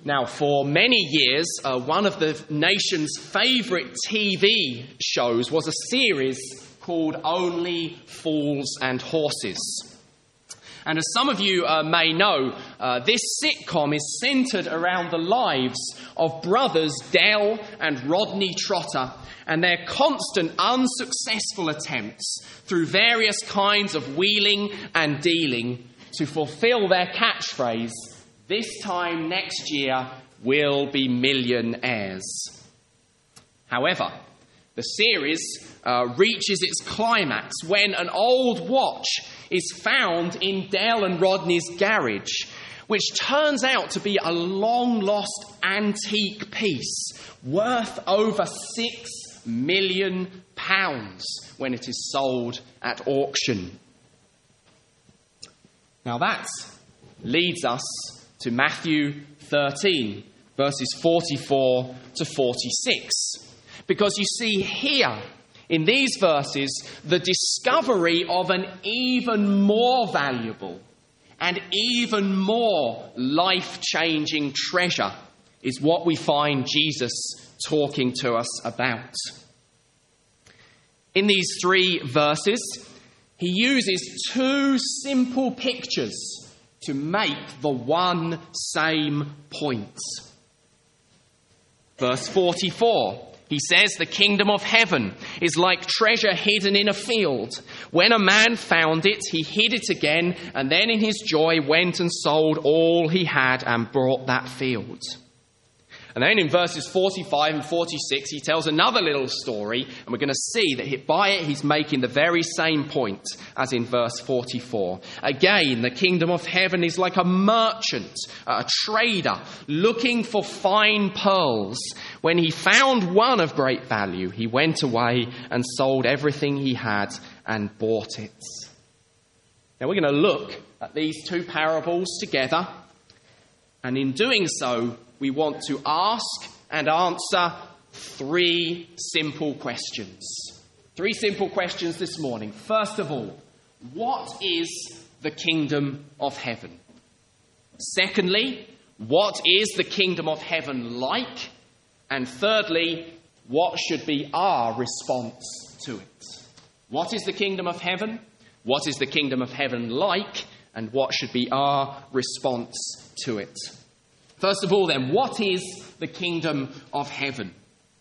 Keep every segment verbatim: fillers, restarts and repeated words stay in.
Now, for many years, uh, one of the nation's favourite T V shows was a series called Only Fools and Horses. And as some of you uh, may know, uh, this sitcom is centred around the lives of brothers Del and Rodney Trotter and their constant unsuccessful attempts through various kinds of wheeling and dealing to fulfil their catchphrase, "This time next year we'll be millionaires." However, the series uh, reaches its climax when an old watch is found in Del and Rodney's garage, which turns out to be a long-lost antique piece worth over six million pounds when it is sold at auction. Now that leads us to Matthew thirteen, verses forty-four to forty-six. Because you see here, in these verses, the discovery of an even more valuable and even more life-changing treasure is what we find Jesus talking to us about. In these three verses, he uses two simple pictures to make the one same point. Verse forty-four, he says, "The kingdom of heaven is like treasure hidden in a field. When a man found it, he hid it again, and then in his joy went and sold all he had and bought that field." And then in verses forty-five and forty-six, he tells another little story, and we're going to see that by it he's making the very same point as in verse forty-four. Again, the kingdom of heaven is like a merchant, a trader, looking for fine pearls. When he found one of great value, he went away and sold everything he had and bought it. Now we're going to look at these two parables together, and in doing so, we want to ask and answer three simple questions. Three simple questions this morning. First of all, what is the kingdom of heaven? Secondly, what is the kingdom of heaven like? And thirdly, what should be our response to it? What is the kingdom of heaven? What is the kingdom of heaven like? And what should be our response to it? First of all then, what is the kingdom of heaven?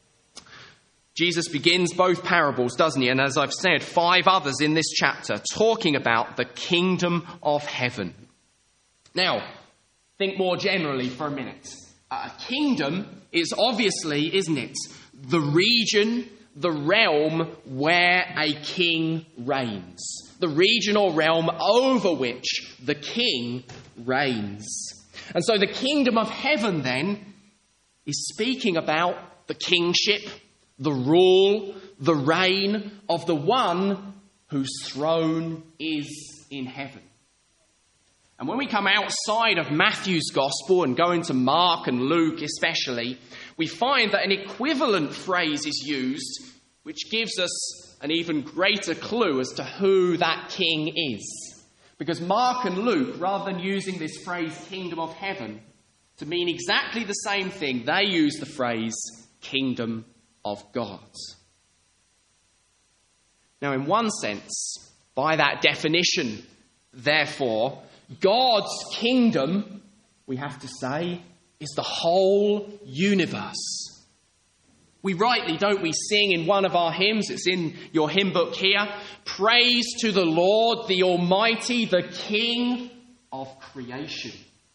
Jesus begins both parables, doesn't he? And as I've said, five others in this chapter talking about the kingdom of heaven. Now, think more generally for a minute. A kingdom is obviously, isn't it, the region, the realm where a king reigns. The region or realm over which the king reigns. And so the kingdom of heaven, then, is speaking about the kingship, the rule, the reign of the one whose throne is in heaven. And when we come outside of Matthew's gospel and go into Mark and Luke especially, we find that an equivalent phrase is used which gives us an even greater clue as to who that king is. Because Mark and Luke, rather than using this phrase, kingdom of heaven, to mean exactly the same thing, they use the phrase, kingdom of God. Now, in one sense, by that definition, therefore, God's kingdom, we have to say, is the whole universe. We rightly, don't we, sing in one of our hymns, it's in your hymn book here, "Praise to the Lord, the Almighty, the King of creation."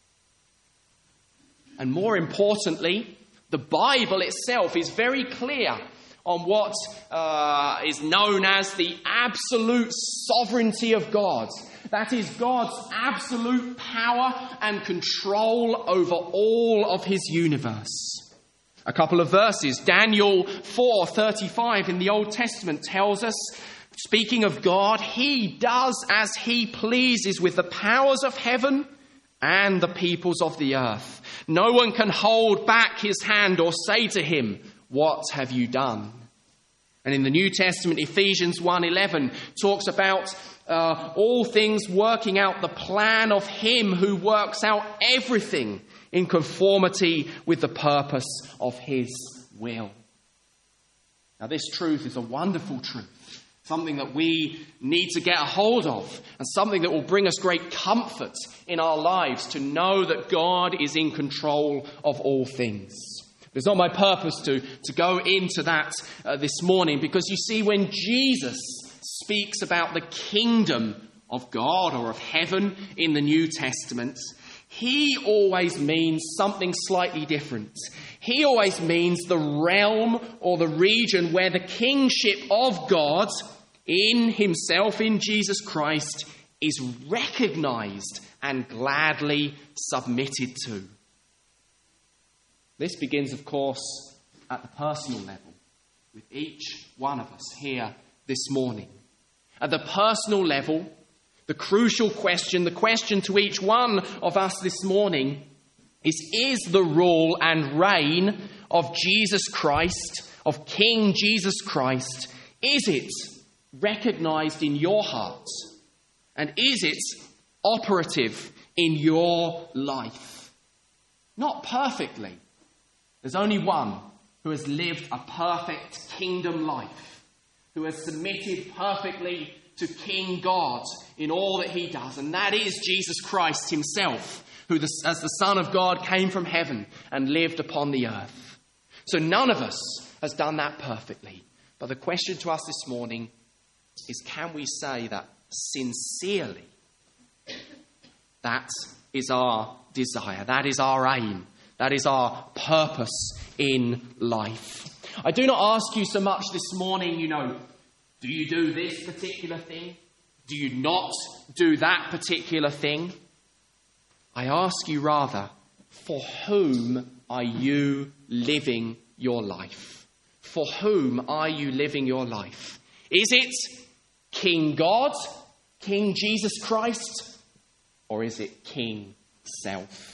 And more importantly, the Bible itself is very clear on what uh, is known as the absolute sovereignty of God. That is God's absolute power and control over all of his universe. A couple of verses. Daniel four thirty-five in the Old Testament tells us, speaking of God, he does as he pleases with the powers of heaven and the peoples of the earth. No one can hold back his hand or say to him, "What have you done?" And in the New Testament, Ephesians one eleven talks about uh, all things working out the plan of him who works out everything in conformity with the purpose of his will. Now, this truth is a wonderful truth, something that we need to get a hold of, and something that will bring us great comfort in our lives to know that God is in control of all things. It's not my purpose to, to go into that uh, this morning, because you see, when Jesus speaks about the kingdom of God or of heaven in the New Testament, he always means something slightly different. He always means the realm or the region where the kingship of God in himself, in Jesus Christ, is recognized and gladly submitted to. This begins, of course, at the personal level, with each one of us here this morning. At the personal level, the crucial question, the question to each one of us this morning is, is the rule and reign of Jesus Christ, of King Jesus Christ, is it recognized in your heart? And is it operative in your life? Not perfectly. There's only one who has lived a perfect kingdom life, who has submitted perfectly to King God in all that he does, and that is Jesus Christ himself, who as the Son of God came from heaven and lived upon the earth. So none of us has done that perfectly. But the question to us this morning is, can we say that sincerely? That is our desire. That is our aim. That is our purpose in life. I do not ask you so much this morning, you know, do you do this particular thing? Do you not do that particular thing? I ask you rather, for whom are you living your life? For whom are you living your life? Is it King God, King Jesus Christ, or is it King Self?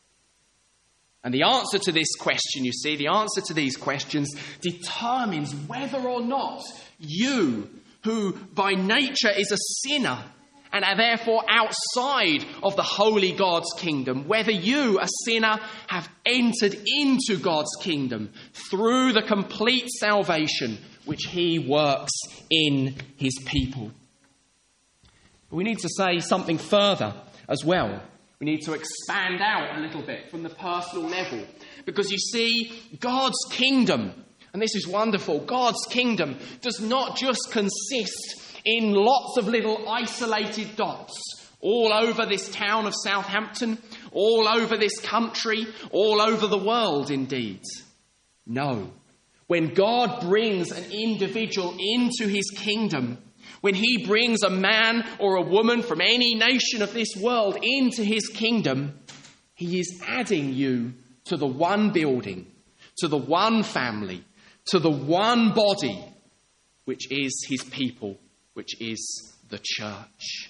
And the answer to this question, you see, the answer to these questions determines whether or not you, who by nature is a sinner and are therefore outside of the holy God's kingdom, whether you, a sinner, have entered into God's kingdom through the complete salvation which he works in his people. But we need to say something further as well. We need to expand out a little bit from the personal level. Because you see, God's kingdom, and this is wonderful, God's kingdom does not just consist in lots of little isolated dots all over this town of Southampton, all over this country, all over the world indeed. No. When God brings an individual into his kingdom, when he brings a man or a woman from any nation of this world into his kingdom, he is adding you to the one building, to the one family, to the one body, which is his people, which is the church.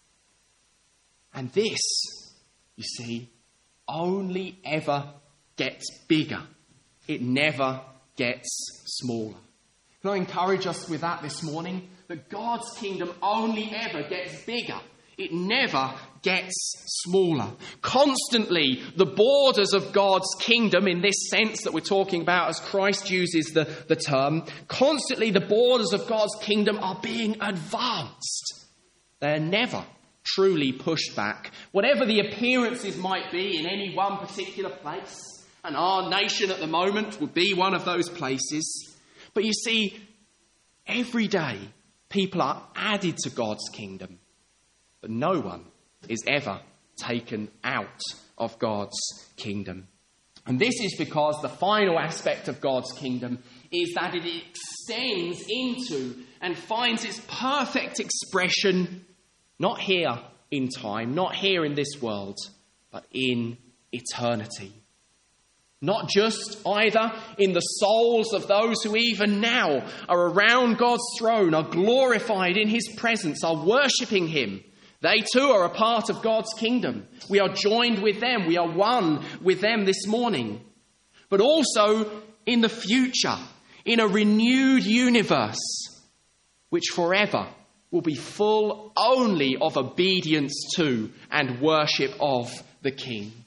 And this, you see, only ever gets bigger. It never gets smaller. Can I encourage us with that this morning? That God's kingdom only ever gets bigger. It never gets smaller. Constantly, the borders of God's kingdom, in this sense that we're talking about as Christ uses the, the term, constantly the borders of God's kingdom are being advanced. They're never truly pushed back. Whatever the appearances might be in any one particular place, and our nation at the moment would be one of those places. But you see, every day, people are added to God's kingdom, but no one is ever taken out of God's kingdom. And this is because the final aspect of God's kingdom is that it extends into and finds its perfect expression not here in time, not here in this world, but in eternity. Not just either in the souls of those who even now are around God's throne, are glorified in his presence, are worshipping him. They too are a part of God's kingdom. We are joined with them. We are one with them this morning. But also in the future, in a renewed universe, which forever will be full only of obedience to and worship of the King.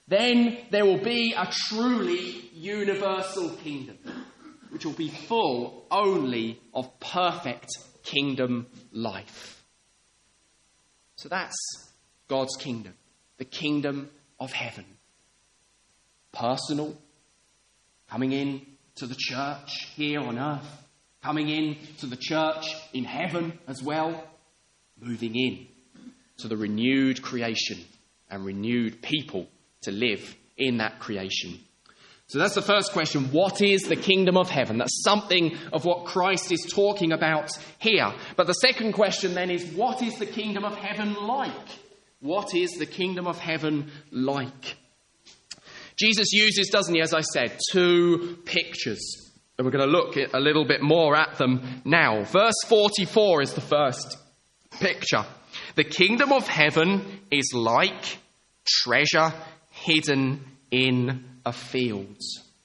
then there will be a truly universal kingdom, which will be full only of perfect kingdom life. So that's God's kingdom, the kingdom of heaven. Personal, coming in to the church here on earth, coming in to the church in heaven as well, moving in to the renewed creation and renewed people to live in that creation. So that's the first question. What is the kingdom of heaven? That's something of what Christ is talking about here. But the second question then is, what is the kingdom of heaven like? What is the kingdom of heaven like? Jesus uses, doesn't he, as I said, two pictures. And we're going to look a little bit more at them now. Verse forty-four is the first picture. The kingdom of heaven is like treasure hidden in a field.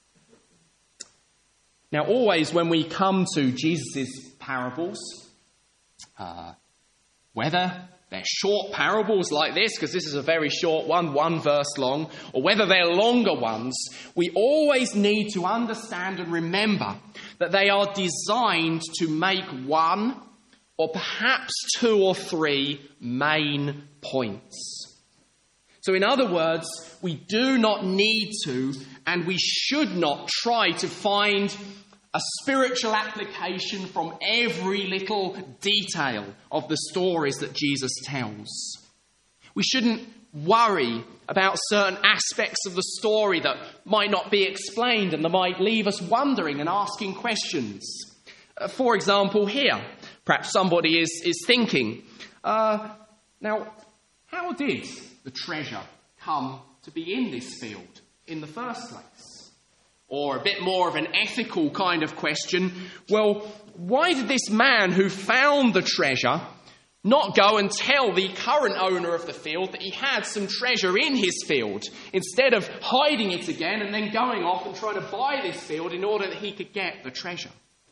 Now, always when we come to Jesus' parables, uh, whether they're short parables like this, because this is a very short one, one verse long, or whether they're longer ones, we always need to understand and remember that they are designed to make one or perhaps two or three main points. So in other words, we do not need to, and we should not try to find a spiritual application from every little detail of the stories that Jesus tells. We shouldn't worry about certain aspects of the story that might not be explained and that might leave us wondering and asking questions. Uh, for example, here, perhaps somebody is, is thinking, uh, now, how did the treasure come to be in this field in the first place? Or a bit more of an ethical kind of question, well, why did this man who found the treasure not go and tell the current owner of the field that he had some treasure in his field, instead of hiding it again and then going off and trying to buy this field in order that he could get the treasure?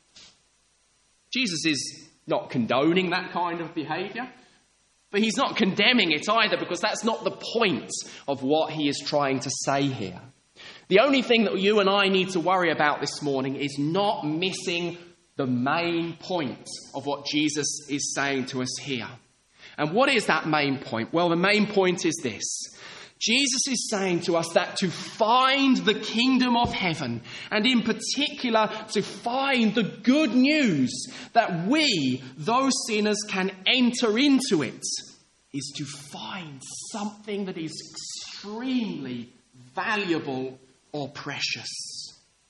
Jesus is not condoning that kind of behaviour, but he's not condemning it either, because that's not the point of what he is trying to say here. The only thing that you and I need to worry about this morning is not missing the main point of what Jesus is saying to us here. And what is that main point? Well, the main point is this. Jesus is saying to us that to find the kingdom of heaven, and in particular to find the good news that we, those sinners, can enter into it, is to find something that is extremely valuable or precious.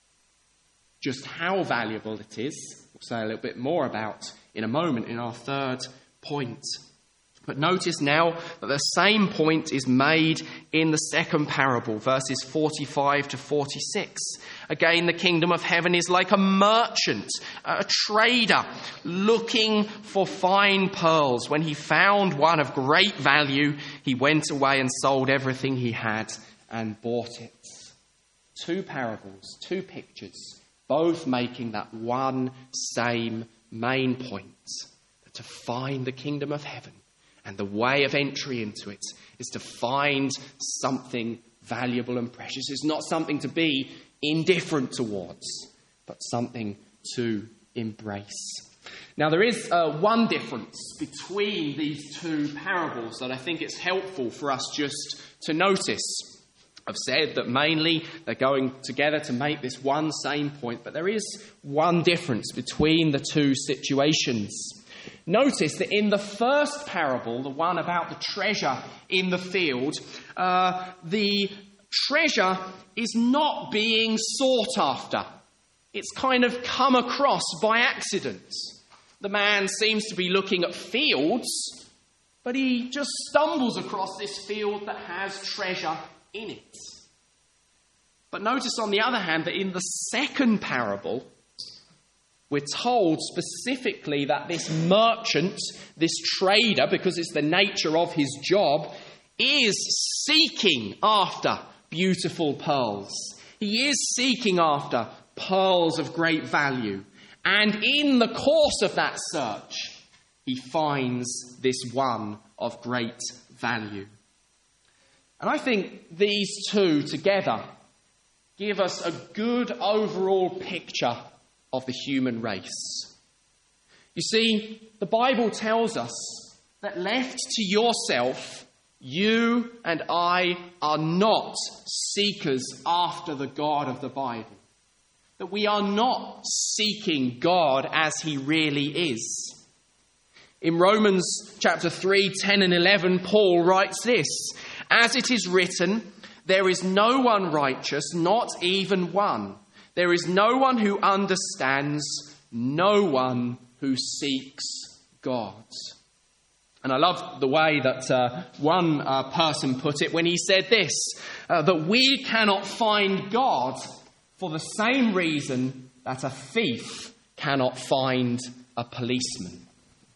Just how valuable it is, we'll say a little bit more about in a moment in our third point. But notice now that the same point is made in the second parable, verses forty-five to forty-six. Again, the kingdom of heaven is like a merchant, a trader, looking for fine pearls. When he found one of great value, he went away and sold everything he had and bought it. Two parables, two pictures, both making that one same main point, that to find the kingdom of heaven, and the way of entry into it is to find something valuable and precious. It's not something to be indifferent towards, but something to embrace. Now, there is uh, one difference between these two parables that I think it's helpful for us just to notice. I've said that mainly they're going together to make this one same point, but there is one difference between the two situations. Notice that in the first parable, the one about the treasure in the field, uh, the treasure is not being sought after. It's kind of come across by accident. The man seems to be looking at fields, but he just stumbles across this field that has treasure in it. But notice, on the other hand, that in the second parable, we're told specifically that this merchant, this trader, because it's the nature of his job, is seeking after beautiful pearls. He is seeking after pearls of great value. And in the course of that search, he finds this one of great value. And I think these two together give us a good overall picture of the human race. You see, the Bible tells us that left to yourself, you and I are not seekers after the God of the Bible. That we are not seeking God as he really is. In Romans chapter three, ten and eleven, Paul writes this, "As it is written, there is no one righteous, not even one. There is no one who understands, no one who seeks God." And I love the way that uh, one uh, person put it when he said this, uh, that we cannot find God for the same reason that a thief cannot find a policeman.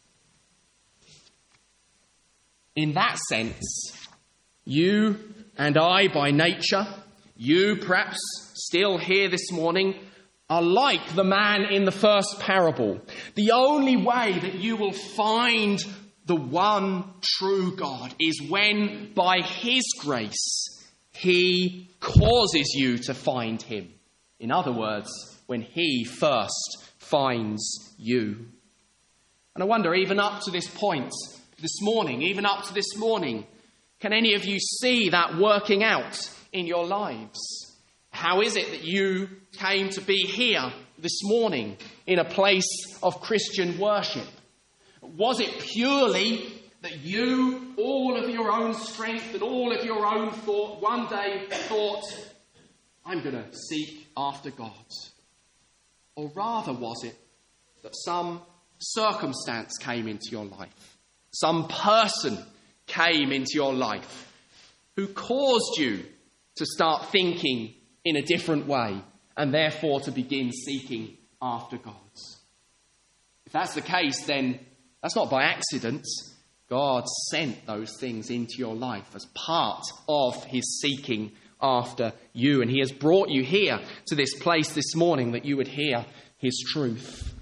In that sense, you and I by nature, you perhaps still here this morning, are like the man in the first parable. The only way that you will find the one true God is when, by his grace, he causes you to find him. In other words, when he first finds you. And I wonder, even up to this point, this morning, even up to this morning, can any of you see that working out in your lives? How is it that you came to be here this morning in a place of Christian worship? Was it purely that you, all of your own strength and all of your own thought, one day thought, I'm going to seek after God? Or rather was it that some circumstance came into your life, some person came into your life who caused you to start thinking in a different way and therefore to begin seeking after God? If that's the case, then that's not by accident. God sent those things into your life as part of his seeking after you. And he has brought you here to this place this morning that you would hear his truth.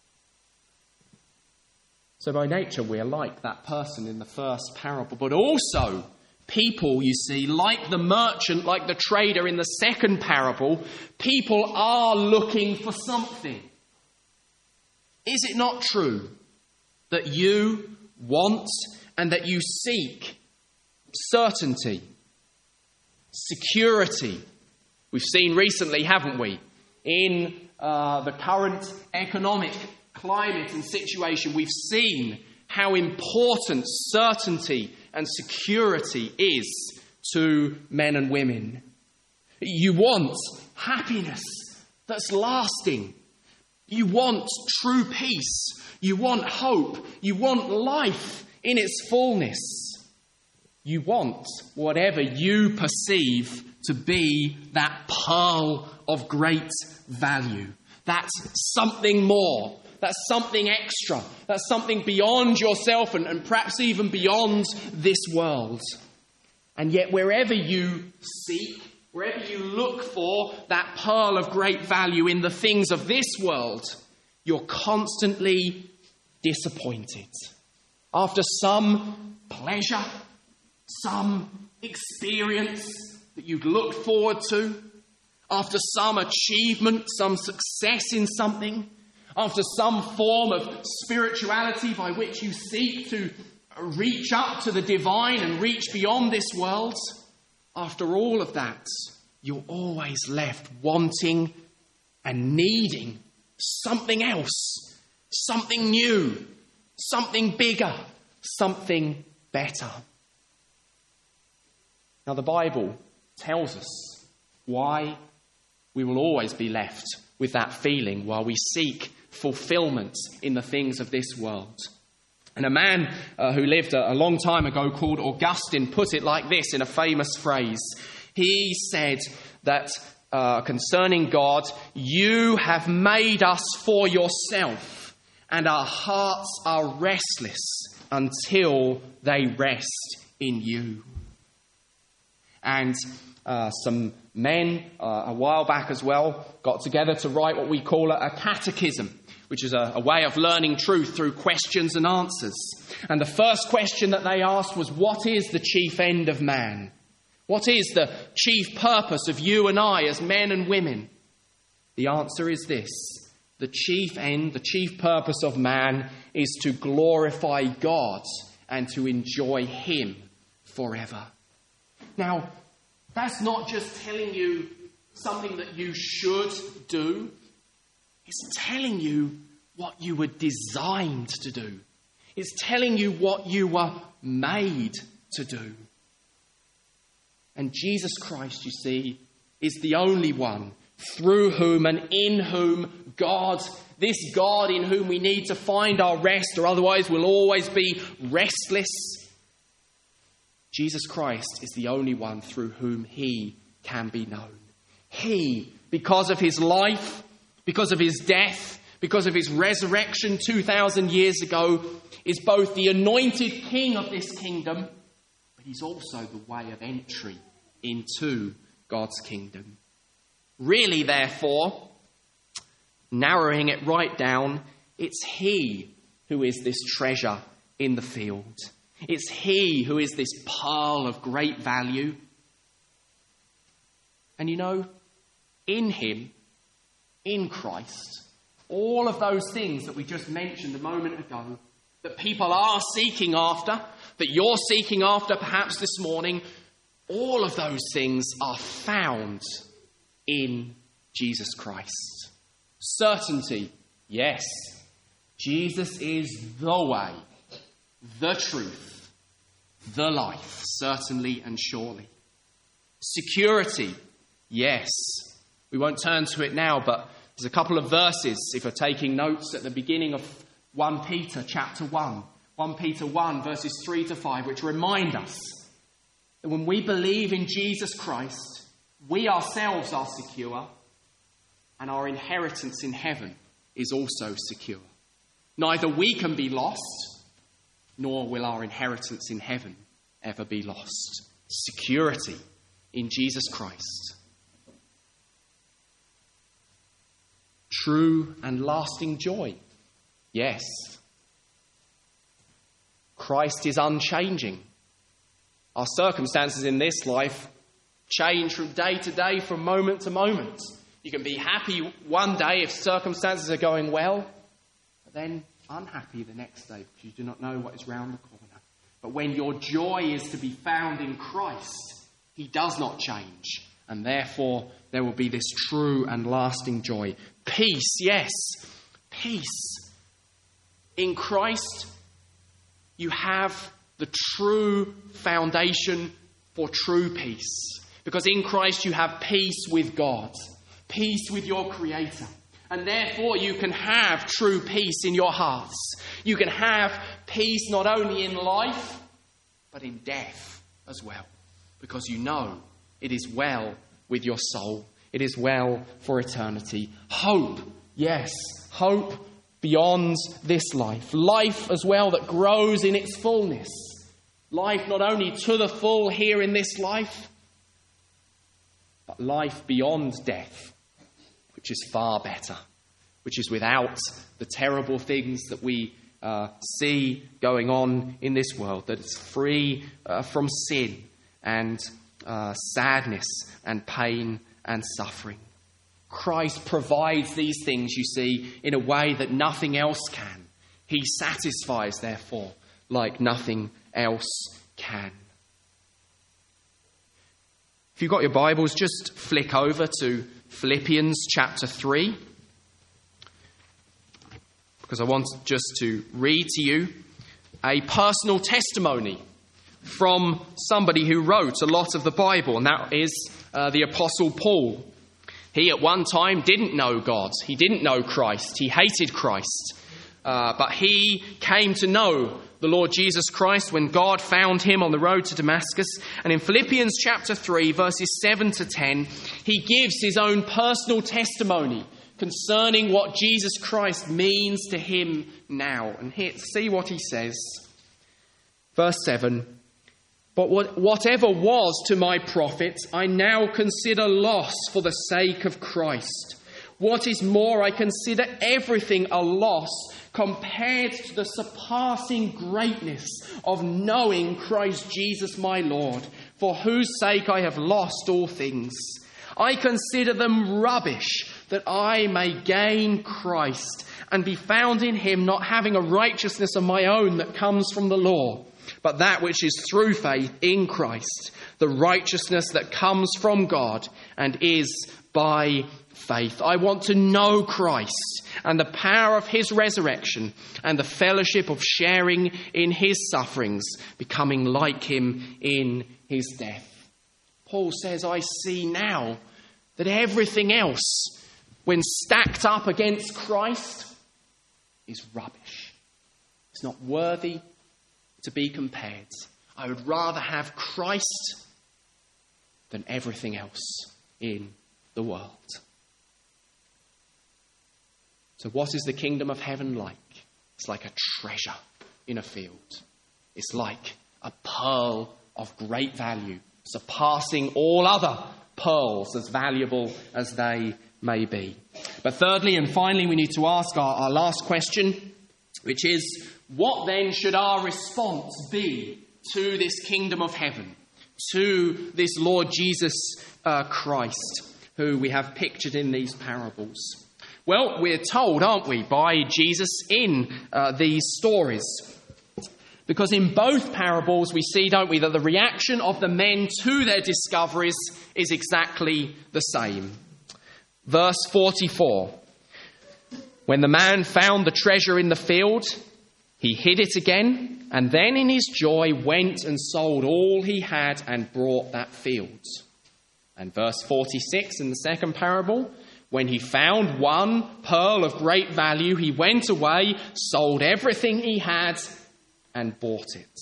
So by nature, we're like that person in the first parable. But also, people, you see, like the merchant, like the trader in the second parable, people are looking for something. Is it not true that you want and that you seek certainty, security? We've seen recently, haven't we, in uh, the current economic climate and situation, we've seen how important certainty and security is to men and women. You want happiness that's lasting. You want true peace. You want hope. You want life in its fullness. You want whatever you perceive to be that pearl of great value. That's something more. That's something extra. That's something beyond yourself and, and perhaps even beyond this world. And yet wherever you seek, wherever you look for that pearl of great value in the things of this world, you're constantly disappointed. After some pleasure, some experience that you'd looked forward to, after some achievement, some success in something, after some form of spirituality by which you seek to reach up to the divine and reach beyond this world, after all of that, you're always left wanting and needing something else, something new, something bigger, something better. Now, the Bible tells us why we will always be left with that feeling while we seek fulfillment in the things of this world. And a man uh, who lived a, a long time ago called Augustine put it like this in a famous phrase. He said that uh, concerning God, you have made us for yourself, and our hearts are restless until they rest in you. And uh, some men uh, a while back as well got together to write what we call a, a catechism, which is a, a way of learning truth through questions and answers. And the first question that they asked was, what is the chief end of man? What is the chief purpose of you and I as men and women? The answer is this. The chief end, the chief purpose of man is to glorify God and to enjoy him forever. Now, that's not just telling you something that you should do. It's telling you what you were designed to do. It's telling you what you were made to do. And Jesus Christ, you see, is the only one through whom and in whom God, this God in whom we need to find our rest, or otherwise we'll always be restless. Jesus Christ is the only one through whom he can be known. He, because of his life, because of his death, because of his resurrection two thousand years ago, is both the anointed king of this kingdom, but he's also the way of entry into God's kingdom. Really, therefore, narrowing it right down, it's he who is this treasure in the field. It's he who is this pearl of great value. And you know, in him, in Christ, all of those things that we just mentioned a moment ago, that people are seeking after, that you're seeking after perhaps this morning, all of those things are found in Jesus Christ. Certainty, yes. Jesus is the way, the truth, the life, certainly and surely. Security, yes. We won't turn to it now, but there's a couple of verses, if you're taking notes, at the beginning of First Peter chapter one. First Peter one, verses three to five, which remind us that when we believe in Jesus Christ, we ourselves are secure, and our inheritance in heaven is also secure. Neither we can be lost, nor will our inheritance in heaven ever be lost. Security in Jesus Christ. True and lasting joy. Yes. Christ is unchanging. Our circumstances in this life change from day to day, from moment to moment. You can be happy one day if circumstances are going well, but then unhappy the next day because you do not know what is round the corner. But when your joy is to be found in Christ, he does not change, and therefore there will be this true and lasting joy. Peace, yes, peace. In Christ, you have the true foundation for true peace. Because in Christ you have peace with God, peace with your Creator. And therefore you can have true peace in your hearts. You can have peace not only in life, but in death as well. Because you know it is well with your soul. It is well for eternity. Hope, yes, hope beyond this life. Life as well that grows in its fullness. Life not only to the full here in this life, but life beyond death, which is far better, which is without the terrible things that we uh, see going on in this world, that it's free uh, from sin and uh, sadness and pain and suffering. Christ provides these things, you see, in a way that nothing else can. He satisfies, therefore, like nothing else can. If you've got your Bibles, just flick over to Philippians chapter three, because I want just to read to you a personal testimony from somebody who wrote a lot of the Bible, and that is uh, the Apostle Paul. He at one time didn't know God. He didn't know Christ. He hated Christ. Uh, but he came to know the Lord Jesus Christ when God found him on the road to Damascus. And in Philippians chapter three, verses seven to ten, he gives his own personal testimony concerning what Jesus Christ means to him now. And here, see what he says. Verse seven. But what, whatever was to my profit, I now consider loss for the sake of Christ. What is more, I consider everything a loss compared to the surpassing greatness of knowing Christ Jesus my Lord, for whose sake I have lost all things. I consider them rubbish, that I may gain Christ and be found in him, not having a righteousness of my own that comes from the law, but that which is through faith in Christ, the righteousness that comes from God and is by faith. I want to know Christ and the power of his resurrection and the fellowship of sharing in his sufferings, becoming like him in his death. Paul says, I see now that everything else, when stacked up against Christ, is rubbish. It's not worthy to be compared. I would rather have Christ than everything else in the world. So what is the kingdom of heaven like? It's like a treasure in a field. It's like a pearl of great value, surpassing all other pearls, as valuable as they may be. But thirdly and finally, we need to ask our, our last question, which is, what then should our response be to this kingdom of heaven, to this Lord Jesus uh, Christ, who we have pictured in these parables? Well, we're told, aren't we, by Jesus in uh, these stories. Because in both parables we see, don't we, that the reaction of the men to their discoveries is exactly the same. Verse forty-four. When the man found the treasure in the field, he hid it again, and then in his joy went and sold all he had and bought that field. And verse forty-six in the second parable, when he found one pearl of great value, he went away, sold everything he had, and bought it.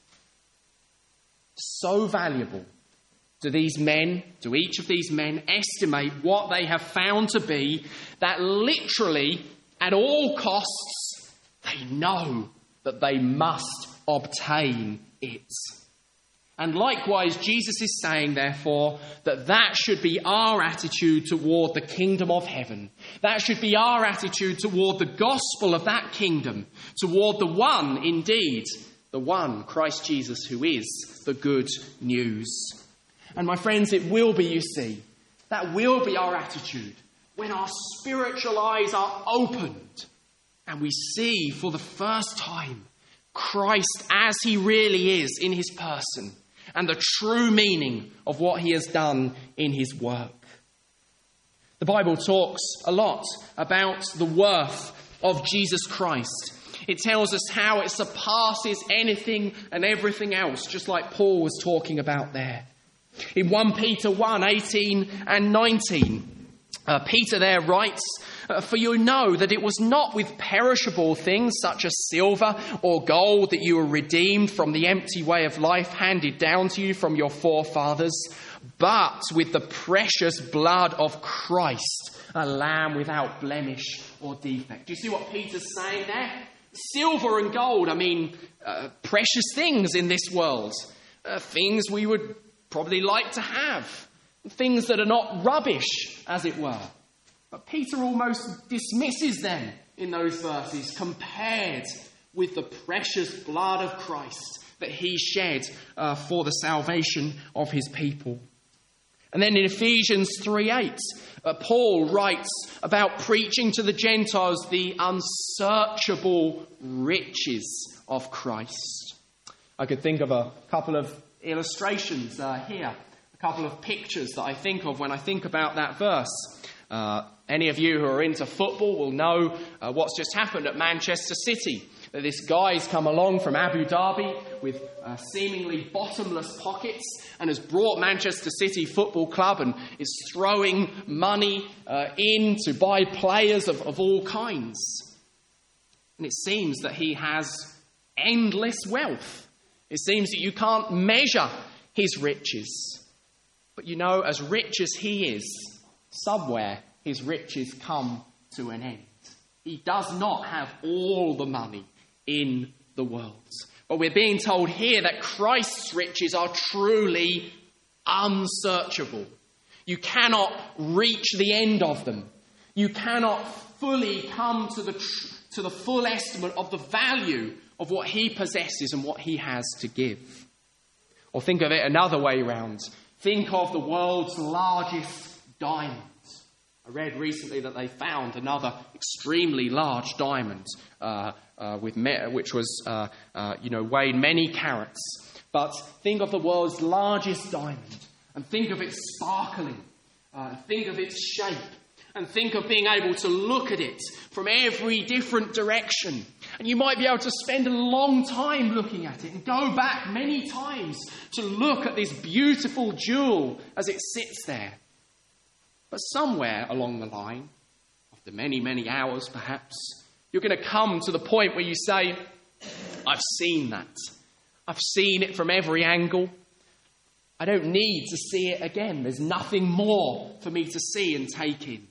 So valuable do these men, do each of these men estimate what they have found to be, that literally, at all costs, they know that they must obtain it. And likewise, Jesus is saying, therefore, that that should be our attitude toward the kingdom of heaven. That should be our attitude toward the gospel of that kingdom, toward the one, indeed, the one, Christ Jesus, who is the good news. And my friends, it will be, you see, that will be our attitude when our spiritual eyes are opened and we see for the first time Christ as he really is in his person, and the true meaning of what he has done in his work. The Bible talks a lot about the worth of Jesus Christ. It tells us how it surpasses anything and everything else, just like Paul was talking about there. In First Peter one, eighteen and nineteen, uh, Peter there writes, For you know that it was not with perishable things such as silver or gold that you were redeemed from the empty way of life handed down to you from your forefathers, but with the precious blood of Christ, a lamb without blemish or defect. Do you see what Peter's saying there? Silver and gold, I mean, uh, precious things in this world. Uh, things we would probably like to have. Things that are not rubbish, as it were. But Peter almost dismisses them in those verses compared with the precious blood of Christ that he shed uh, for the salvation of his people. And then in Ephesians three eight, uh, Paul writes about preaching to the Gentiles the unsearchable riches of Christ. I could think of a couple of illustrations uh, here, a couple of pictures that I think of when I think about that verse. Uh, any of you who are into football will know uh, what's just happened at Manchester City. That this guy's come along from Abu Dhabi with uh, seemingly bottomless pockets and has brought Manchester City Football Club and is throwing money uh, in to buy players of, of all kinds. And it seems that he has endless wealth. It seems that you can't measure his riches. But you know, as rich as he is, somewhere his riches come to an end. He does not have all the money in the world. But we're being told here that Christ's riches are truly unsearchable. You cannot reach the end of them. You cannot fully come to the tr- to the full estimate of the value of what he possesses and what he has to give. Or think of it another way round. Think of the world's largest diamond. I read recently that they found another extremely large diamond, uh, uh, with me- which was, uh, uh, you know, weighed many carats. But think of the world's largest diamond, and think of it sparkling, uh, and think of its shape, and think of being able to look at it from every different direction. And you might be able to spend a long time looking at it and go back many times to look at this beautiful jewel as it sits there. But somewhere along the line, after many, many hours perhaps, you're going to come to the point where you say, I've seen that. I've seen it from every angle. I don't need to see it again. There's nothing more for me to see and take in.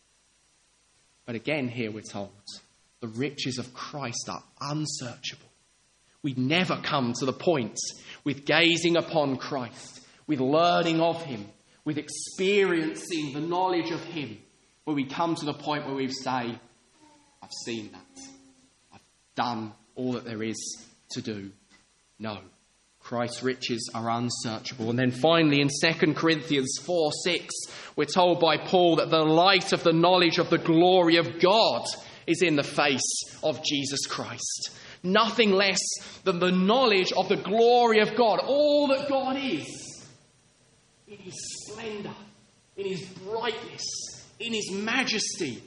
But again, here we're told, the riches of Christ are unsearchable. We never come to the point with gazing upon Christ, with learning of him, with experiencing the knowledge of him, where we come to the point where we say, I've seen that. I've done all that there is to do. No. Christ's riches are unsearchable. And then finally in Second Corinthians four six, we're told by Paul that the light of the knowledge of the glory of God is in the face of Jesus Christ. Nothing less than the knowledge of the glory of God. All that God is, in his splendour, in his brightness, in his majesty,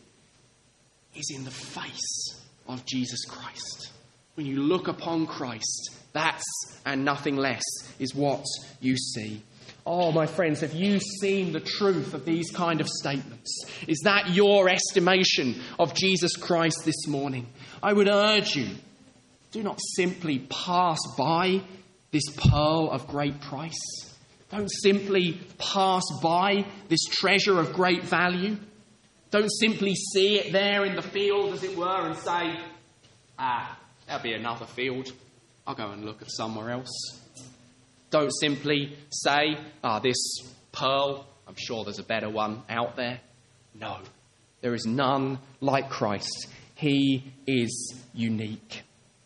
is in the face of Jesus Christ. When you look upon Christ, that's and nothing less is what you see. Oh, my friends, have you seen the truth of these kind of statements? Is that your estimation of Jesus Christ this morning? I would urge you, do not simply pass by this pearl of great price. Don't simply pass by this treasure of great value. Don't simply see it there in the field, as it were, and say, ah, there'll be another field. I'll go and look at somewhere else. Don't simply say, ah, this pearl, I'm sure there's a better one out there. No, there is none like Christ. He is unique.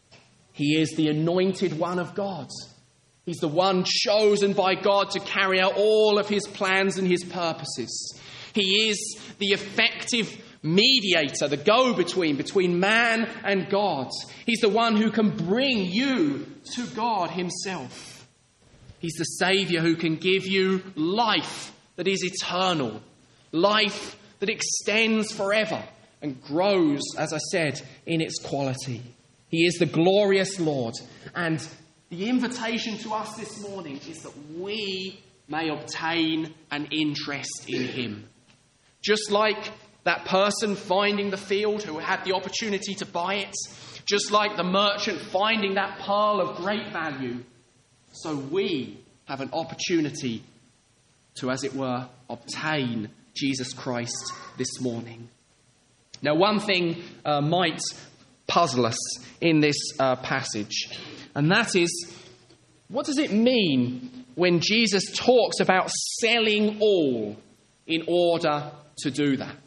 He is the anointed one of God. He's the one chosen by God to carry out all of his plans and his purposes. He is the effective mediator, the go-between between man and God. He's the one who can bring you to God himself. He's the Saviour who can give you life that is eternal, life that extends forever and grows, as I said, in its quality. He is the glorious Lord, and the invitation to us this morning is that we may obtain an interest in him. Just like that person finding the field who had the opportunity to buy it, just like the merchant finding that pearl of great value, so we have an opportunity to, as it were, obtain Jesus Christ this morning. Now, one thing uh, might puzzle us in this uh, passage, and that is, what does it mean when Jesus talks about selling all in order to do that?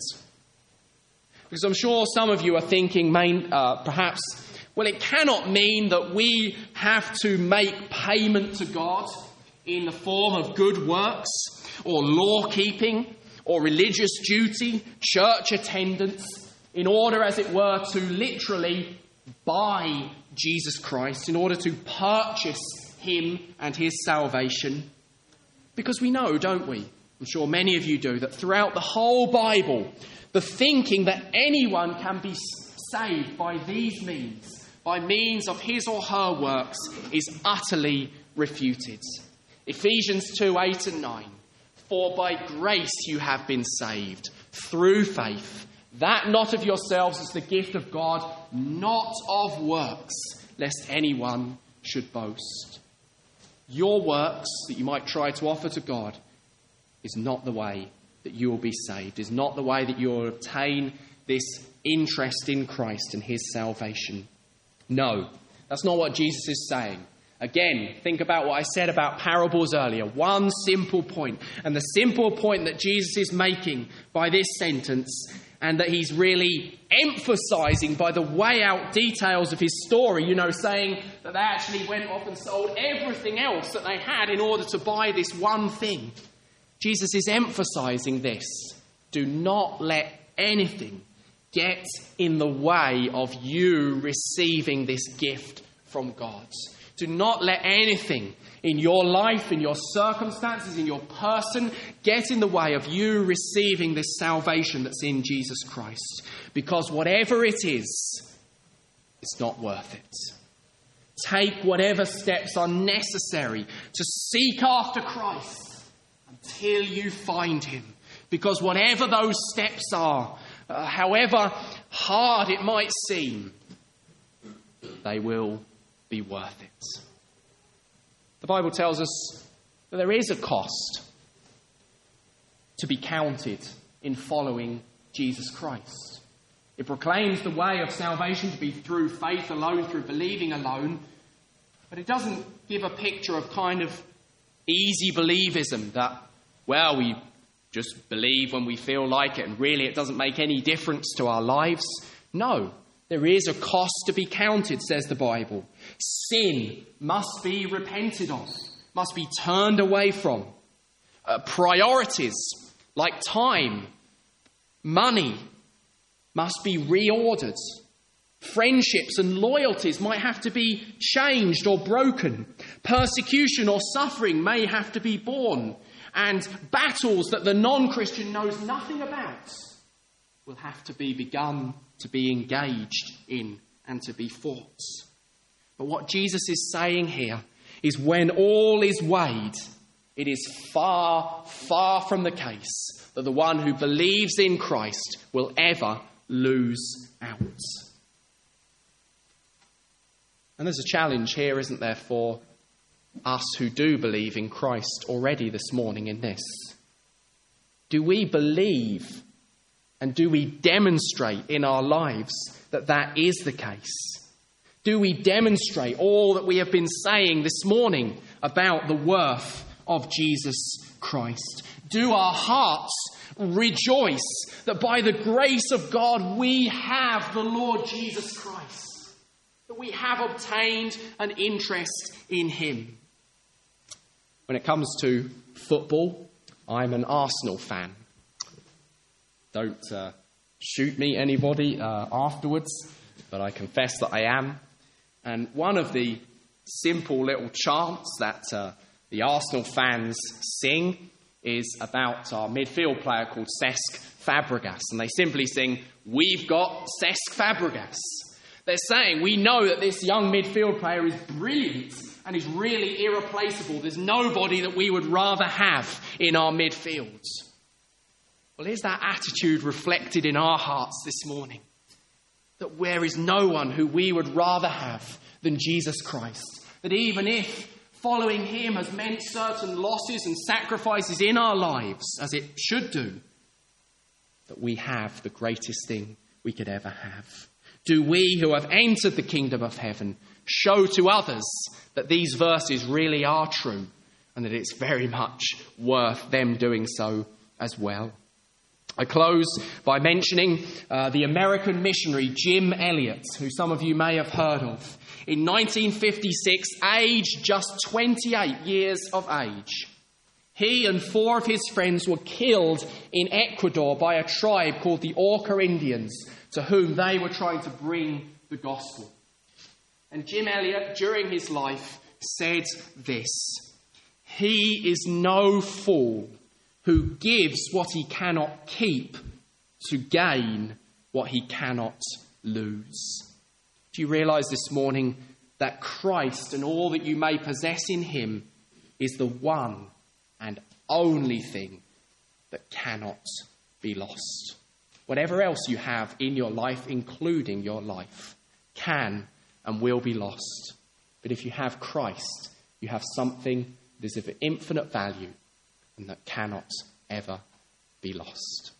Because I'm sure some of you are thinking, main, uh, perhaps, well, it cannot mean that we have to make payment to God in the form of good works or law keeping or religious duty, church attendance, in order, as it were, to literally buy Jesus Christ, in order to purchase him and his salvation. Because we know, don't we? I'm sure many of you do, that throughout the whole Bible, the thinking that anyone can be saved by these means, by means of his or her works, is utterly refuted. Ephesians two, eight and nine. For by grace you have been saved, through faith, that not of yourselves is the gift of God, not of works, lest anyone should boast. Your works that you might try to offer to God is not the way that you will be saved, is not the way that you will obtain this interest in Christ and his salvation. No, that's not what Jesus is saying. Again, think about what I said about parables earlier. One simple point. And the simple point that Jesus is making by this sentence and that he's really emphasizing by the way out details of his story, you know, saying that they actually went off and sold everything else that they had in order to buy this one thing. Jesus is emphasizing this. Do not let anything get in the way of you receiving this gift from God. Do not let anything in your life, in your circumstances, in your person, get in the way of you receiving this salvation that's in Jesus Christ. Because whatever it is, it's not worth it. Take whatever steps are necessary to seek after Christ until you find him. Because whatever those steps are, uh, however hard it might seem, they will be worth it. The Bible tells us that there is a cost to be counted in following Jesus Christ. It proclaims the way of salvation to be through faith alone, through believing alone, but it doesn't give a picture of kind of easy believism that, well, we just believe when we feel like it and really it doesn't make any difference to our lives. No. There is a cost to be counted, says the Bible. Sin must be repented of, must be turned away from. Uh, priorities like time, money must be reordered. Friendships and loyalties might have to be changed or broken. Persecution or suffering may have to be borne. And battles that the non-Christian knows nothing about will have to be begun to be engaged in and to be fought. But what Jesus is saying here is when all is weighed, it is far, far from the case that the one who believes in Christ will ever lose out. And there's a challenge here, isn't there, for us who do believe in Christ already this morning in this. Do we believe and do we demonstrate in our lives that that is the case? Do we demonstrate all that we have been saying this morning about the worth of Jesus Christ? Do our hearts rejoice that by the grace of God we have the Lord Jesus Christ, that we have obtained an interest in him? When it comes to football, I'm an Arsenal fan. Don't uh, shoot me, anybody, uh, afterwards, but I confess that I am. And one of the simple little chants that uh, the Arsenal fans sing is about our midfield player called Cesc Fabregas. And they simply sing, "We've got Cesc Fabregas." They're saying, we know that this young midfield player is brilliant and is really irreplaceable. There's nobody that we would rather have in our midfield. Well, is that attitude reflected in our hearts this morning? That there is no one who we would rather have than Jesus Christ. That even if following him has meant certain losses and sacrifices in our lives, as it should do, that we have the greatest thing we could ever have. Do we who have entered the kingdom of heaven show to others that these verses really are true and that it's very much worth them doing so as well? I close by mentioning uh, the American missionary Jim Elliot, who some of you may have heard of. In nineteen fifty-six, aged just twenty-eight years of age, he and four of his friends were killed in Ecuador by a tribe called the Auca Indians, to whom they were trying to bring the gospel. And Jim Elliot, during his life, said this: "He is no fool who gives what he cannot keep to gain what he cannot lose." Do you realise this morning that Christ and all that you may possess in him is the one and only thing that cannot be lost? Whatever else you have in your life, including your life, can and will be lost. But if you have Christ, you have something that is of infinite value and that cannot ever be lost.